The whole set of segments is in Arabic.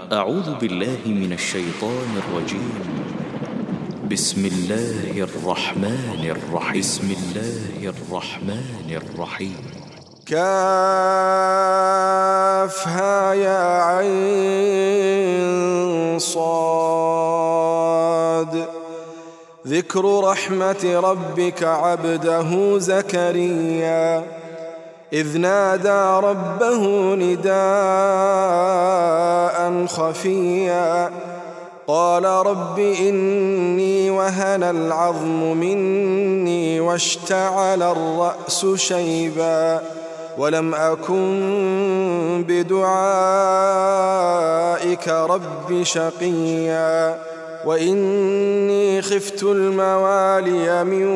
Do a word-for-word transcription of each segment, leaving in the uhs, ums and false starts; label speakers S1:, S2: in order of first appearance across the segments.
S1: أعوذ بالله من الشيطان الرجيم. بسم الله الرحمن الرحيم. بسم الله الرحمن الرحيم.
S2: كافها يا عين صاد. ذكر رحمة ربك عبده زكريا إذ نادى ربه نداء خفيا قال رب إني وهن العظم مني واشتعل الرأس شيبا ولم أكن بدعائك رب شقيا وإني خفت الموالي من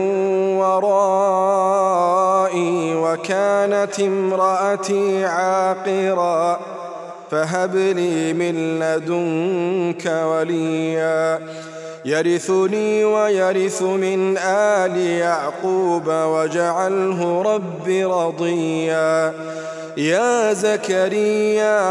S2: ورائي وكانت امرأتي عاقرا فهب لي من لدنك وليا يرثني ويرث من آل يعقوب واجعله رب رضيا يا زكريا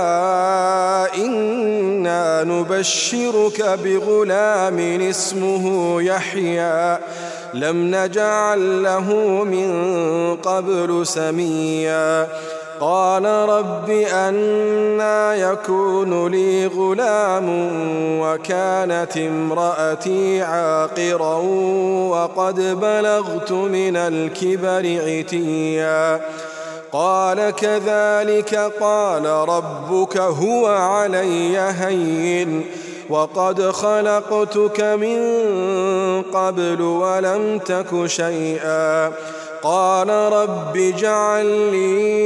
S2: إنا نبشرك بغلام اسمه يحيى لم نجعل له من قبل سميا قال رب أنى يكون لي غلام وكانت امرأتي عاقرا وقد بلغت من الكبر عتيا قال كذلك قال ربك هو علي هين وقد خلقتك من قبل ولم تك شيئا قال رب اجعل لي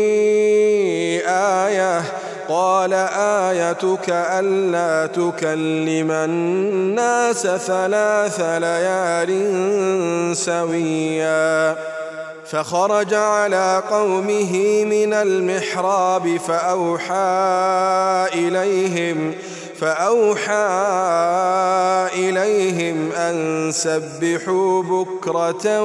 S2: آية قال آيتك ألا تكلم الناس ثلاث ليال سويا فخرج على قومه من المحراب فأوحى إليهم فأوحى إليهم أن سبحوا بكرة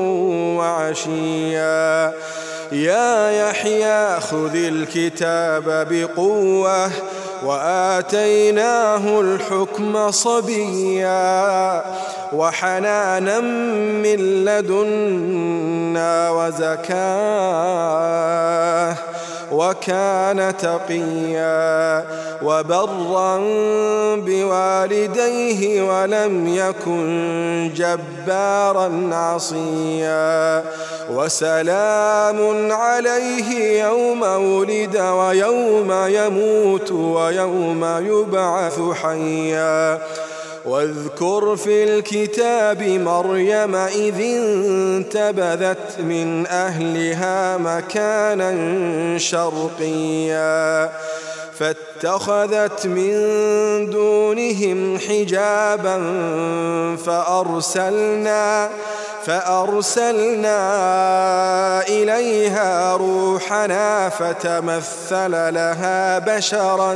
S2: وعشيا يا يحيى خذ الكتاب بقوة وآتيناه الحكم صبيا وحنانا من لدنا وزكاة وكان تقيا وبرا بوالديه ولم يكن جبارا عصيا وسلام عليه يوم ولد ويوم يموت ويوم يبعث حيا واذكر في الكتاب مريم إذ انتبذت من أهلها مكانا شرقيا فاتخذت من دونهم حجابا فأرسلنا فأرسلنا إليها روحنا فتمثل لها بشرا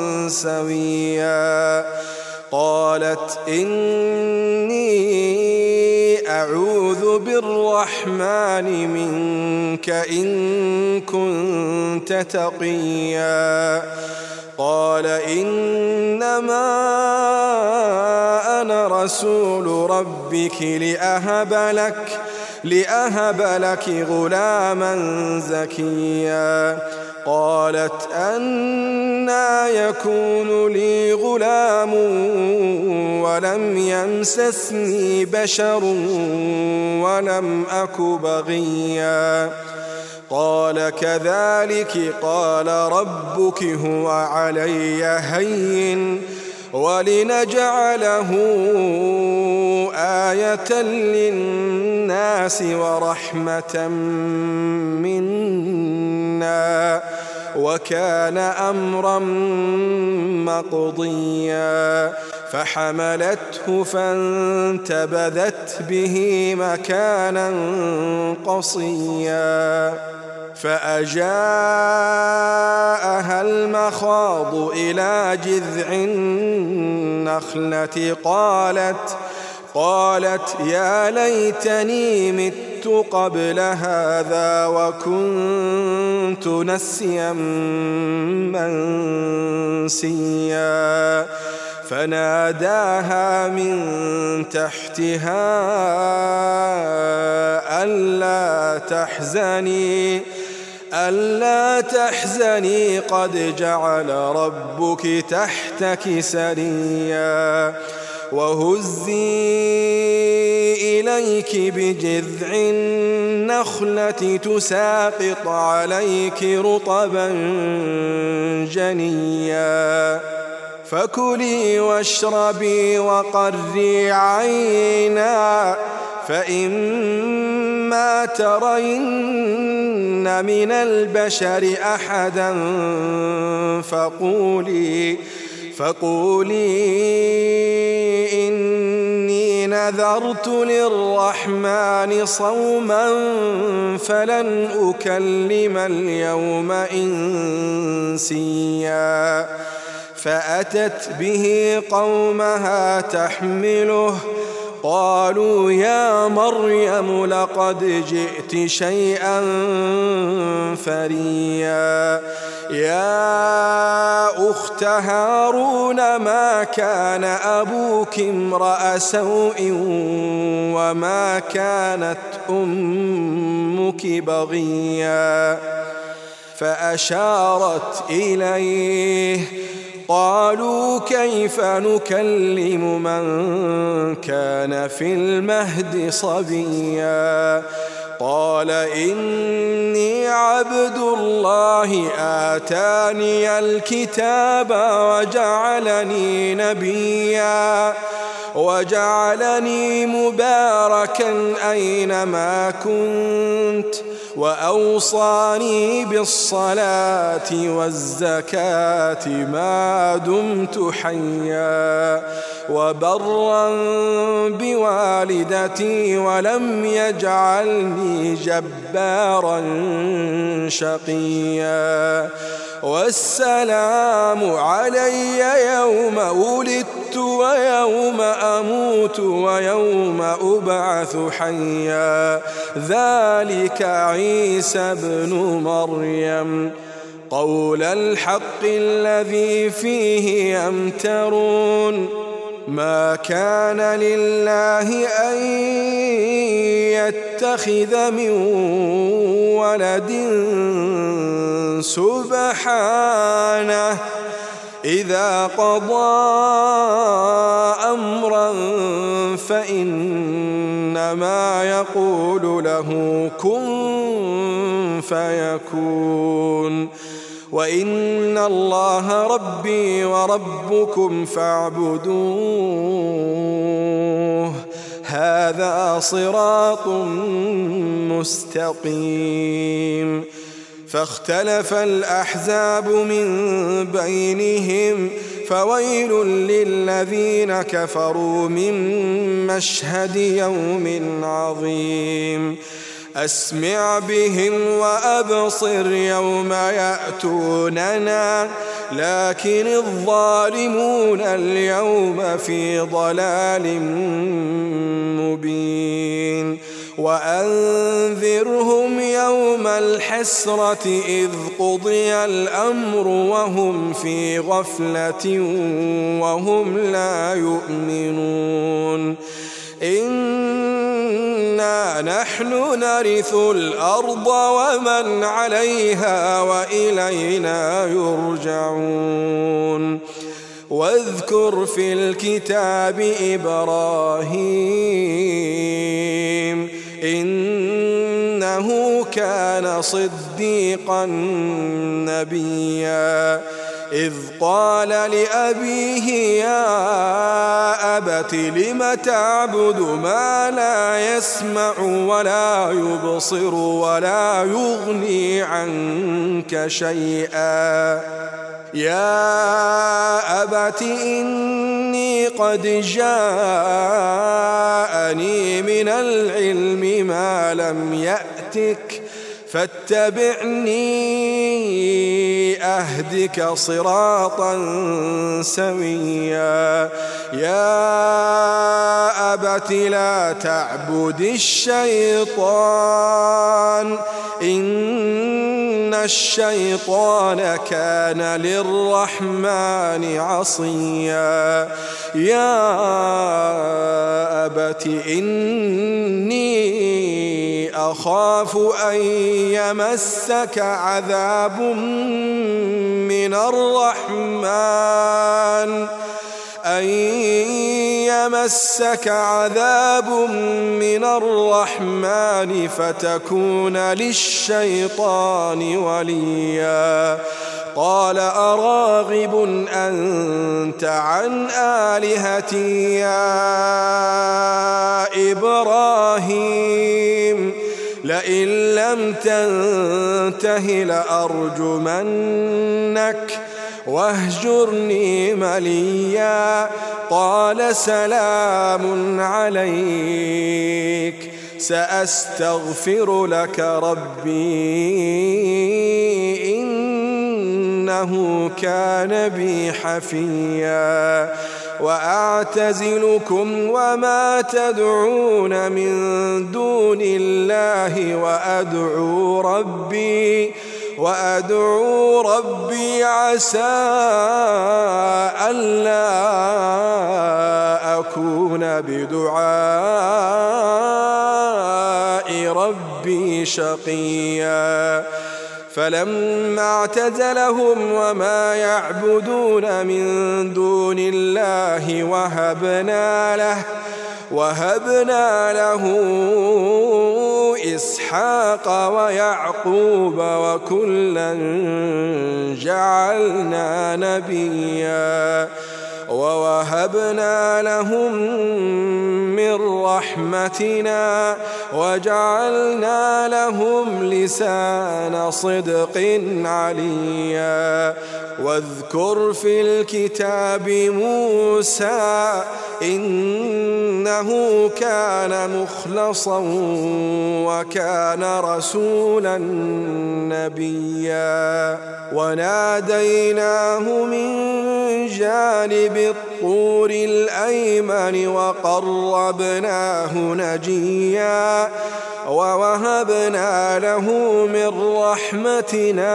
S2: سويا قالت إني أعوذ بالرحمن منك إن كنت تقيا قال إنما أنا رسول ربك لأهب لك لأهب لك غلاما زكيا قالت أنى يكون لي غلام ولم يمسسني بشر ولم أك بغيا قال كذلك قال ربك هو علي هين ولنجعله آية للناس ورحمة منا وكان أمرا مقضيا فحملته فانتبذت به مكانا قصيا فأجاءها المخاض إلى جذع النخلة قالت قالت يا ليتني مت مت قبل هذا وكنت نسيا منسيا فناداها من تحتها ألا تحزني ألا تحزني قد جعل ربك تحتك سريا وهزي إليك بجذع النخلة تساقط عليك رطبا جنيا فكلي واشربي وقري عينا فإما ترين من البشر أحدا فقولي فقولي إني نذرت للرحمن صوما فلن أكلم اليوم إنسيا فأتت به قومها تحمله قالوا يا مريم لقد جئت شيئا فريا يا أخت هارون ما كان أبوك امرأ سوء وما كانت أمك بغيا فأشارت إليه قالوا كيف نكلم من كان في المهد صبيا قال إني عبد الله آتاني الكتاب وجعلني نبيا وجعلني مباركا أينما كنت وأوصاني بالصلاة والزكاة ما دمت حيا وبرا بوالدتي ولم يجعلني جبارا شقيا والسلام علي يوم ولدت ويوم أموت ويوم أبعث حيا ذلك عيسى ابن مريم قول الحق الذي فيه يمترون ما كان لله أن يتخذ من ولد سبحانه إذا قضى أمرا فإنما يقول له كن فيكون وإن الله ربي وربكم فاعبدوه هذا صراط مستقيم فاختلف الأحزاب من بينهم فويل للذين كفروا من مشهد يوم عظيم أسمع بهم وأبصر يوم يأتوننا لكن الظالمون اليوم في ضلال مبين وأنذرهم يوم الحسرة إذ قضي الأمر وهم في غفلة وهم لا يؤمنون إنا نحن نرث الأرض ومن عليها وإلينا يرجعون واذكر في الكتاب إبراهيم إنه كان صديقا نبيا إذ قال لأبيه يا أبت لم تعبد ما لا يسمع ولا يبصر ولا يغني عنك شيئا يا أبت إني قد جاءني من العلم ما لم يأتك فاتبعني أهدك صراطا سويا يا أبت لا تعبد الشيطان إن الشيطان كان للرحمن عصيا يا أبت إني أخاف أن يمسك عذاب من الرحمن أن يمسك عذاب من الرحمن فتكون للشيطان وليا قال أراغب أنت عن آلهتي يا إبراهيم لئن لم تنته لأرجمنك واهجرني مليا قال سلام عليك سأستغفر لك ربي إنه كان بي حفيا وأعتزلكم وما تدعون من دون الله وأدعو ربي وأدعو ربي عسى ألا أكون بدعاء ربي شقيا فلما اعتزلهم وما يعبدون من دون الله وهبنا له وهبنا له إسحاق ويعقوب وكلا جعلنا نبيا ووهبنا لهم من رحمتنا وجعلنا لهم لسان صدق عليا واذكر في الكتاب موسى إنه كان مخلصا وكان رسولا نبيا وناديناه من جانب الطور الأيمن وقربناه نجيا ووهبنا له من رحمتنا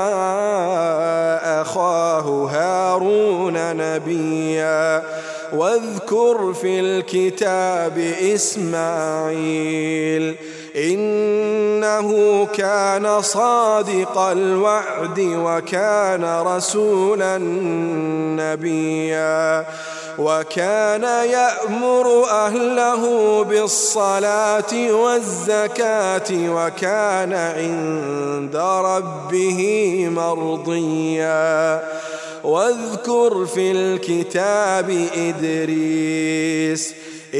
S2: أخاه هارون نبيا واذكر في الكتاب إسماعيل إنه كان صادق الوعد وكان رسولا نبيا وكان يأمر أهله بالصلاة والزكاة وكان عند ربه مرضيا واذكر في الكتاب إدريس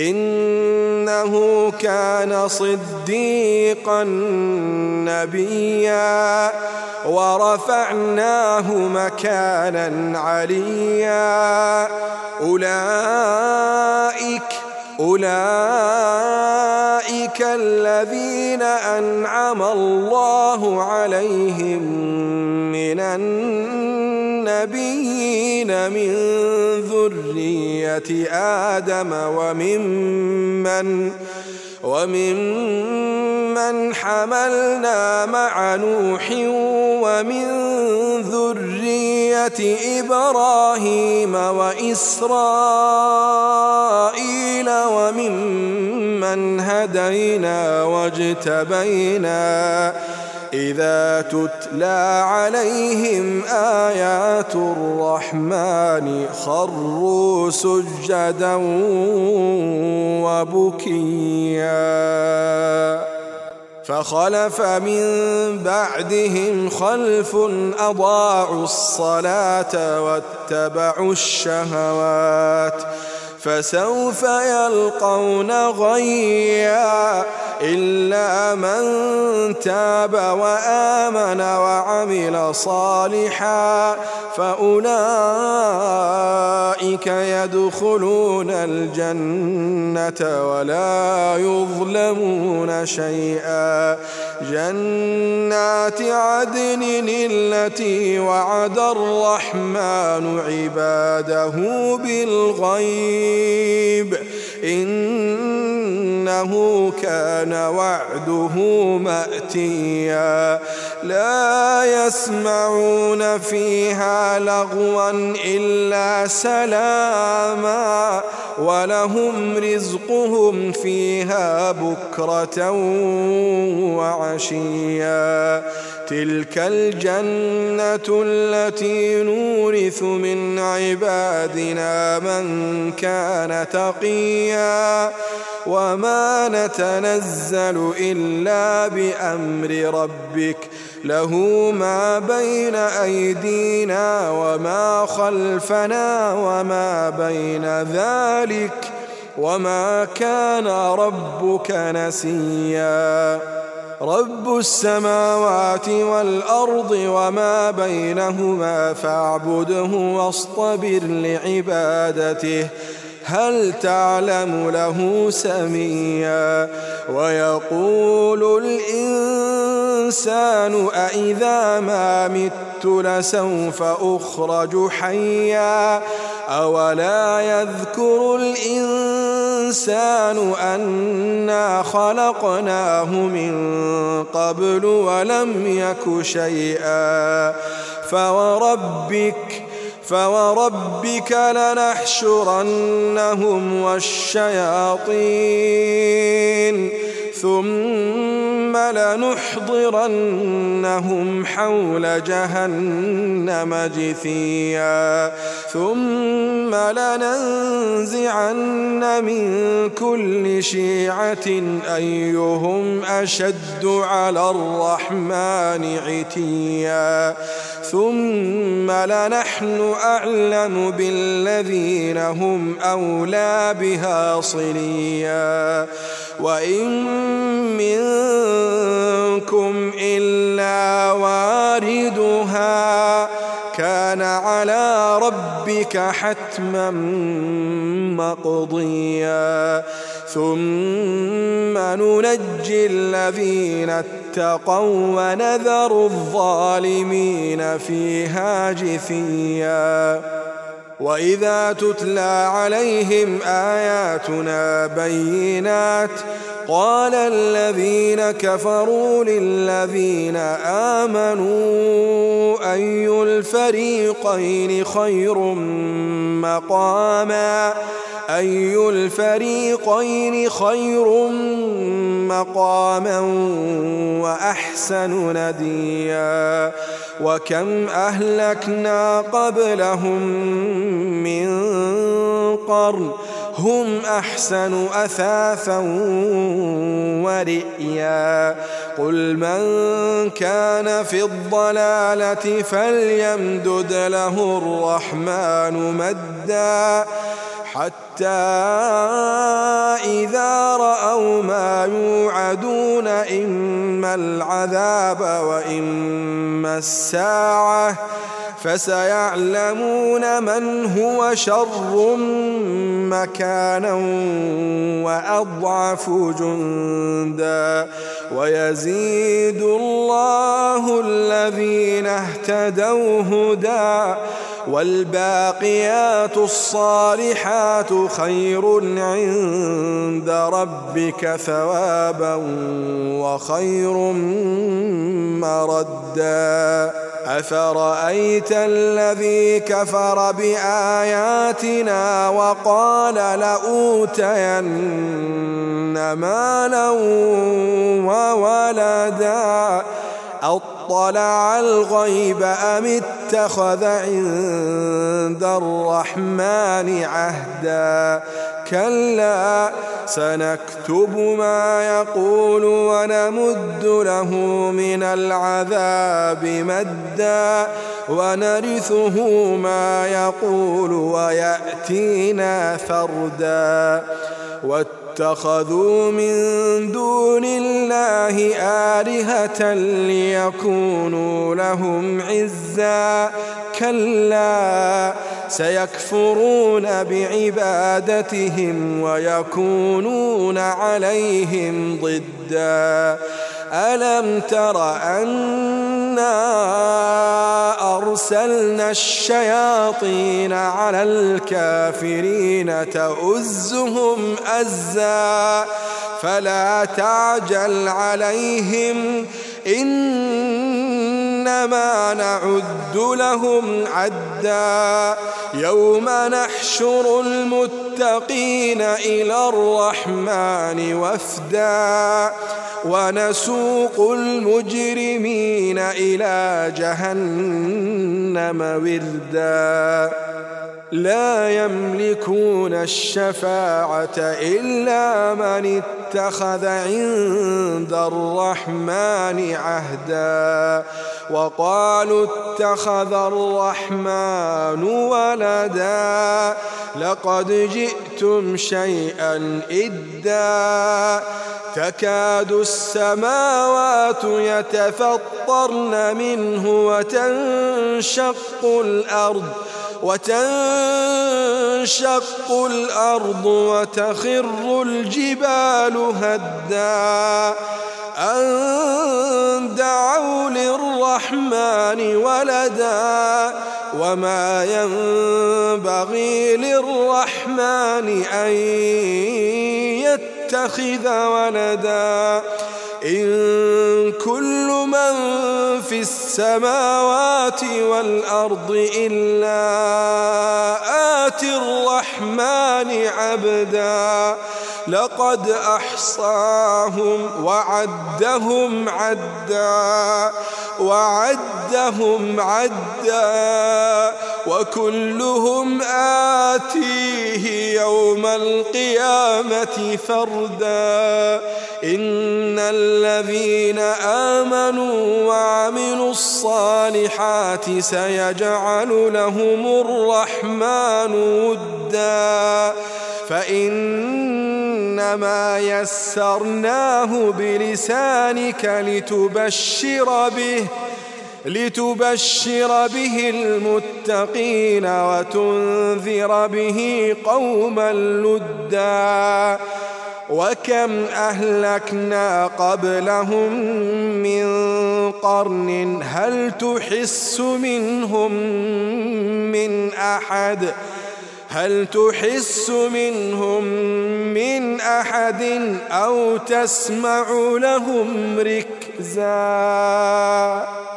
S2: إنه كان صديقا نبيا ورفعناه مكانا عليا أولئك أولئك الذين أنعم الله عليهم من النبيين من ذرية آدم وممن وممن حملنا مع نوح ومن ذرية إبراهيم وإسرائيل وممن هدينا واجتبينا إذا تتلى عليهم آيات الرحمن خروا سجدا وبكيا فخلف من بعدهم خلف أضاعوا الصلاة واتبعوا الشهوات فسوف يلقون غيا إلا من تاب وآمن وعمل صالحا فأولئك يدخلون الجنة ولا يظلمون شيئا جنات عدن التي وعد الرحمن عباده بالغيب إنه كان وعده مأتيا لا يسمعون فيها لغوا إلا سلاما ولهم رزقهم فيها بكرة وعشيا تلك الجنة التي نورث من عبادنا من كان تقيا وما نتنزل إلا بأمر ربك له ما بين أيدينا وما خلفنا وما بين ذلك وما كان ربك نسيا رب السماوات والأرض وما بينهما فاعبده واصطبر لعبادته هل تعلم له سميا ويقول الإنسان أإذا ما مت لسوف أخرج حيا أولا يذكر الإنسان أنا خلقناه من قبل ولم يك شيئا فوربك فوربك لنحشرنهم والشياطين ثم لنحضرنهم حول جهنم جثيا ثم لننزعن من كل شيعة أيهم أشد على الرحمن عتيا ثم لنحن أعلم بالذين هم أولى بها صليا وإن منكم إلا واردها كان على ربك حتما مقضيا ثم ننجي الذين اتقوا ونذر الظالمين فيها جثيا وإذا تتلى عليهم آياتنا بينات قال الذين كفروا للذين آمنوا أي الفريقين خير مقاما أي الفريقين خير مقاما وأحسن نديا وكم أهلكنا قبلهم من قرن هم أحسن أثاثا ورئيا قل من كان في الضلالة فليمدد له الرحمن مدا حتى إذا رأوا ما يوعدون إما العذاب وإما الساعة فسيعلمون من هو شر مكانا وأضعف جندا ويزيد الله الذين اهتدوا هدى والباقيات الصالحات خير عند ربك ثوابا وخير مردا أفرأيت الذي كفر بآياتنا وقال لأوتين مالا وولدا أطلع الغيب أم اتخذ عند الرحمن عهدا كلا سنكتب ما يقول ونمد له من العذاب مدا ونرثه ما يقول ويأتينا فردا واتخذوا من دون الله آلهة ليكونوا لهم عزا كلا سيكفرون بعبادتهم ويكونون عليهم ضدا ألم تر أنا وأرسلنا الشياطين على الكافرين تؤزهم أزا فلا تعجل عليهم إنما نعد لهم عدا يوم نحشر المتقين إلى الرحمن وفدا ونسوق المجرمين إلى جهنم وردا لا يملكون الشفاعة إلا من اتخذ عند الرحمن عهدا وقالوا اتخذ الرحمن ولدا لقد جئتم شيئا إدا تكاد السماوات يتفطرن منه وتنشق الأرض وتنشق الأرض وتخر الجبال هدا أن دعوا للرحمن ولدا وما ينبغي للرحمن أن يتخذ ولدا إن كل من في السماوات والأرض إلا آتي الرحمن عبدا لقد أحصاهم وعدهم عدا وعدهم عدا وكلهم آتيه يوم القيامة فردا إن الذين آمنوا وعملوا الصالحات سيجعل لهم الرحمن ودا فإنما يسرناه بلسانك لتبشر به لتبشر به المتقين وتنذر به قوما لدا وكم أهلكنا قبلهم من قرن هل تحس منهم من أحد هل تحس منهم من أحد أو تسمع لهم ركزا.